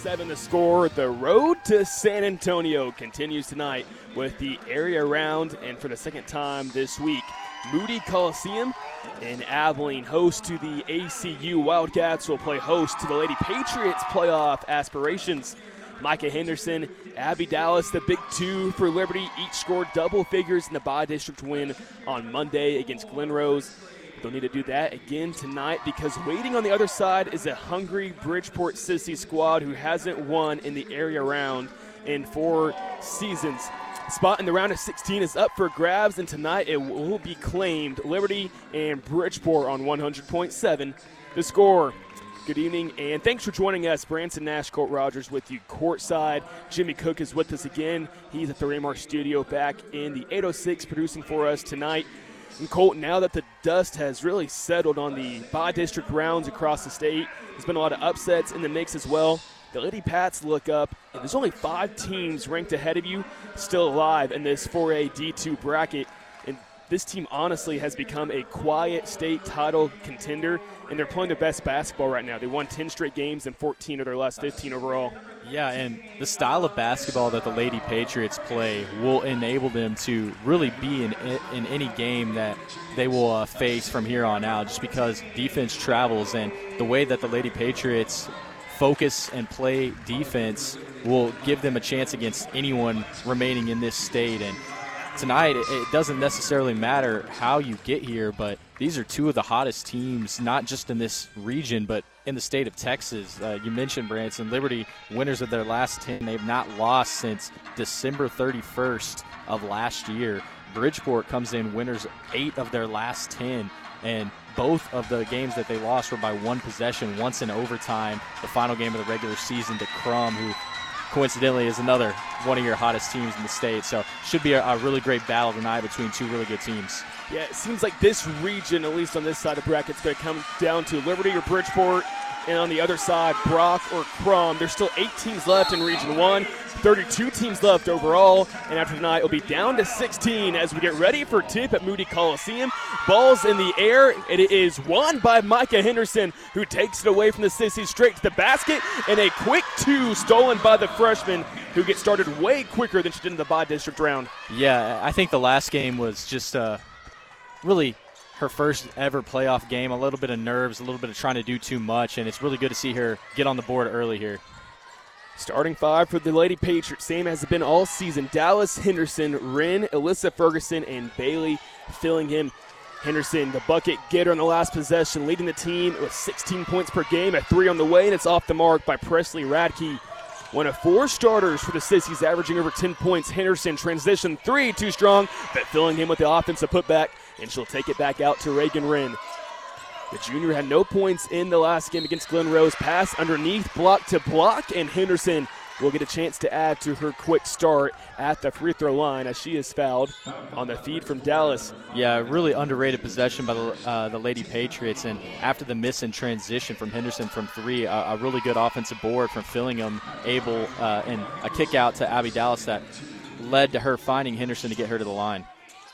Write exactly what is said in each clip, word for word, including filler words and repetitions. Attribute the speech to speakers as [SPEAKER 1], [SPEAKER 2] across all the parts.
[SPEAKER 1] seven the score. The road to San Antonio continues tonight with the area round, and for the second time this week, Moody Coliseum in Abilene, host to the A C U Wildcats, will play host to the Lady Patriots playoff aspirations. Micah Henderson, Abby Dallas, the big two for Liberty, each scored double figures in the bi-district win on Monday against Glen Rose. They'll need to do that again tonight because waiting on the other side is a hungry Bridgeport Sissy squad who hasn't won in the area round in four seasons. Spot in the round of sixteen is up for grabs, and tonight it will be claimed. Liberty and Bridgeport on one hundred point seven. The score. Good evening, and thanks for joining us. Branson Nash, Colt Rogers with you courtside. Jimmy Cook is with us again. He's at the Raymar studio back in the eight oh six producing for us tonight. And Colt, now that the dust has really settled on the bi-district rounds across the state, there's been a lot of upsets in the mix as well. The Lady Pats look up, and there's only five teams ranked ahead of you still alive in this four A D two bracket. And this team honestly has become a quiet state title contender, and they're playing their best basketball right now. They won ten straight games and fourteen of their last fifteen overall.
[SPEAKER 2] Yeah, and the style of basketball that the Lady Patriots play will enable them to really be in in any game that they will uh, face from here on out, just because defense travels, and the way that the Lady Patriots focus and play defense will give them a chance against anyone remaining in this state. And tonight, it doesn't necessarily matter how you get here, but these are two of the hottest teams, not just in this region, but in the state of Texas. Uh, you mentioned Branson. Liberty, winners of their last ten. They've not lost since December thirty-first of last year. Bridgeport comes in winners eight of their last ten, and both of the games that they lost were by one possession, once in overtime, the final game of the regular season to Crum, who coincidentally is another one of your hottest teams in the state. So should be a, a really great battle tonight between two really good teams.
[SPEAKER 1] Yeah, it seems like this region, at least on this side of the bracket, is going to come down to Liberty or Bridgeport, and on the other side, Brock or Crum. There's still eight teams left in Region one, thirty-two teams left overall, and after tonight, it'll be down to sixteen as we get ready for tip at Moody Coliseum. Ball's in the air, and it is won by Micah Henderson, who takes it away from the Sissies straight to the basket, and a quick two stolen by the freshman, who gets started way quicker than she did in the bi-district round.
[SPEAKER 2] Yeah, I think the last game was just uh, really – her first ever playoff game, a little bit of nerves, a little bit of trying to do too much, and it's really good to see her get on the board early here.
[SPEAKER 1] Starting five for the Lady Patriots, same as it's been all season. Dallas Henderson, Wren, Alyssa Ferguson, and Bailey filling in. Henderson, the bucket getter on the last possession, leading the team with sixteen points per game, a three on the way, and it's off the mark by Presley Radke. One of four starters for the Sissies, averaging over ten points. Henderson, transition three, too strong, but filling in with the offensive putback, and she'll take it back out to Reagan Wren. The junior had no points in the last game against Glen Rose. Pass underneath, block to block, and Henderson will get a chance to add to her quick start at the free throw line as she is fouled on the feed from Dallas.
[SPEAKER 2] Yeah, really underrated possession by the, uh, the Lady Patriots, and after the miss in transition from Henderson from three, a, a really good offensive board from Fillingham, Abel, uh, and a kick out to Abby Dallas that led to her finding Henderson to get her to the line.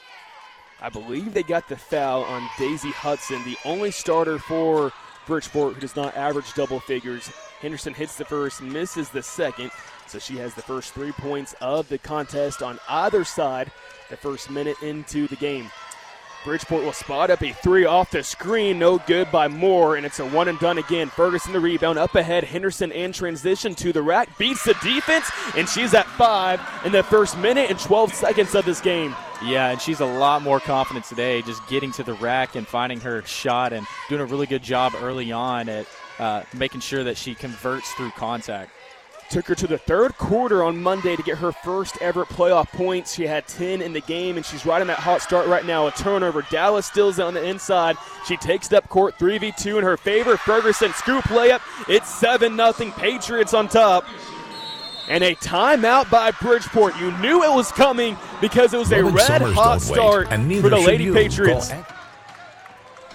[SPEAKER 1] I believe they got the foul on Daisy Hudson, the only starter for Bridgeport who does not average double figures. Henderson hits the first, misses the second, so she has the first three points of the contest on either side the first minute into the game. Bridgeport will spot up a three off the screen, no good by Moore, and it's a one and done again. Ferguson the rebound, up ahead, Henderson in transition to the rack, beats the defense, and she's at five in the first minute and twelve seconds of this game.
[SPEAKER 2] Yeah, and she's a lot more confident today, just getting to the rack and finding her shot and doing a really good job early on at uh, making sure that she converts through contact.
[SPEAKER 1] Took her to the third quarter on Monday to get her first ever playoff points. She had ten in the game, and she's right on that hot start right now. A turnover. Dallas stills on the inside. She takes it up court, three v two in her favor. Ferguson, scoop layup. It's seven nothing. Patriots on top. And a timeout by Bridgeport. You knew it was coming because it was a red-hot start for the Lady Patriots.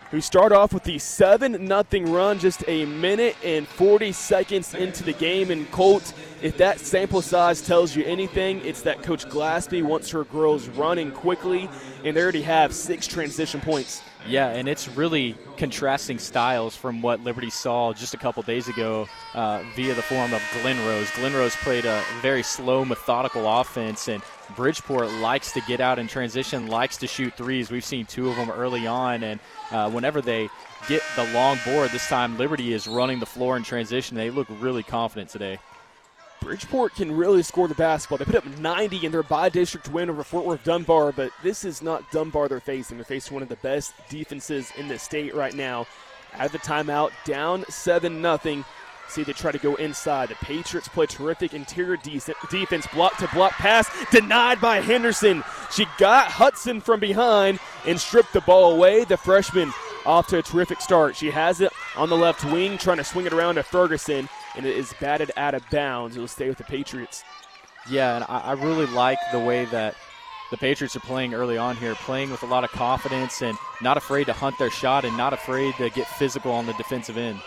[SPEAKER 1] who start off with the seven nothing run just a minute and forty seconds into the game. And Colt, if that sample size tells you anything, it's that Coach Glaspie wants her girls running quickly, and they already have six transition points.
[SPEAKER 2] Yeah, and it's really contrasting styles from what Liberty saw just a couple days ago uh, via the form of Glen Rose. Glen Rose played a very slow, methodical offense, and Bridgeport likes to get out in transition, likes to shoot threes. We've seen two of them early on, and uh, whenever they get the long board, this time Liberty is running the floor in transition. They look really confident today.
[SPEAKER 1] Bridgeport can really score the basketball. They put up ninety in their by-district win over Fort Worth Dunbar, but this is not Dunbar they're facing. They're facing one of the best defenses in the state right now. Out of the timeout, down seven nothing. See, they try to go inside. The Patriots play terrific interior de- defense, block-to-block pass, denied by Henderson. She got Hudson from behind and stripped the ball away. The freshman off to a terrific start. She has it on the left wing, trying to swing it around to Ferguson, and it is batted out of bounds. It will stay with the Patriots.
[SPEAKER 2] Yeah, and I, I really like the way that the Patriots are playing early on here, playing with a lot of confidence and not afraid to hunt their shot and not afraid to get physical on the defensive end.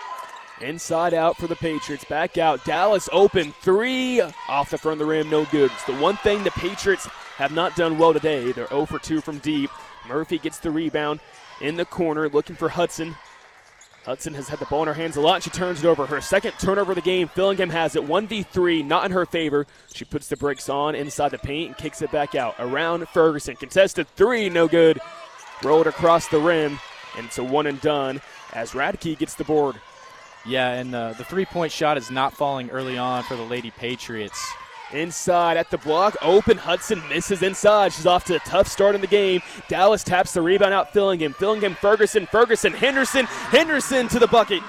[SPEAKER 1] Inside out for the Patriots. Back out. Dallas open. Three off the front of the rim. No good. It's the one thing the Patriots have not done well today. They're zero for two from deep. Murphy gets the rebound in the corner looking for Hudson. Hudson has had the ball in her hands a lot, and she turns it over. Her second turnover of the game. Fillingham has it. one v three, not in her favor. She puts the brakes on inside the paint and kicks it back out. Around Ferguson. Contested three. No good. Rolled across the rim, and it's a one and done as Radke gets the board.
[SPEAKER 2] Yeah, and uh, the three-point shot is not falling early on for the Lady Patriots.
[SPEAKER 1] Inside at the block, open. Hudson misses inside. She's off to a tough start in the game. Dallas taps the rebound out. Fillingham. Fillingham, Ferguson, Ferguson, Henderson. Henderson to the bucket.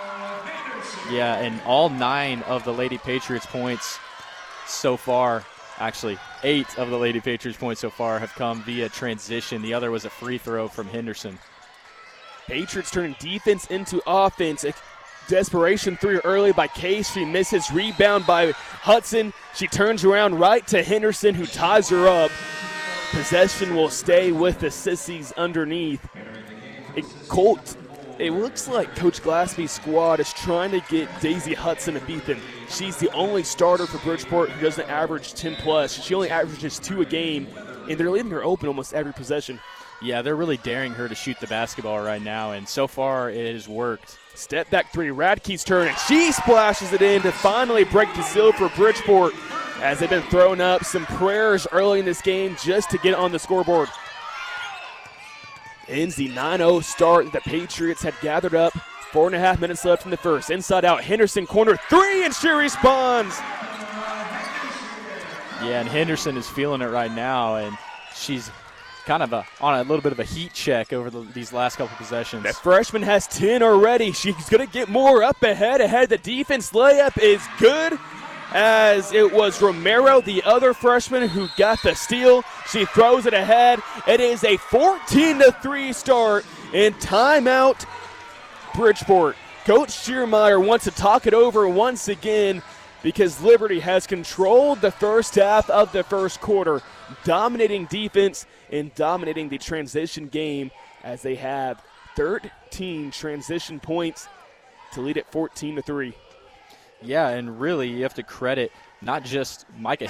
[SPEAKER 2] Yeah, and all nine of the Lady Patriots points so far, actually eight of the Lady Patriots points so far have come via transition. The other was a free throw from Henderson.
[SPEAKER 1] Patriots turning defense into offense. Desperation three early by Case. She misses. Rebound by Hudson. She turns around right to Henderson, who ties her up. Possession will stay with the Sissies underneath. It, Colt, it looks like Coach Glaspie's squad is trying to get Daisy Hudson to beat them. She's the only starter for Bridgeport who doesn't average ten plus. She only averages two a game, and they're leaving her open almost every possession.
[SPEAKER 2] Yeah, they're really daring her to shoot the basketball right now, and so far it has worked.
[SPEAKER 1] Step back three, Radke's turn, and she splashes it in to finally break the seal for Bridgeport as they've been throwing up some prayers early in this game just to get on the scoreboard. Ends the nine oh start that the Patriots had gathered up. Four and a half minutes left in the first. Inside out, Henderson corner three, and she responds.
[SPEAKER 2] Yeah, and Henderson is feeling it right now, and she's kind of a, on a little bit of a heat check over the, these last couple possessions.
[SPEAKER 1] The freshman has ten already. She's going to get more up ahead. Ahead, the defense layup is good, as it was Romero, the other freshman, who got the steal. She throws it ahead. It is a fourteen to three start, and timeout Bridgeport. Coach Schiermeyer wants to talk it over once again because Liberty has controlled the first half of the first quarter, dominating defense and dominating the transition game as they have thirteen transition points to lead at fourteen to three.
[SPEAKER 2] Yeah, and really you have to credit not just Micah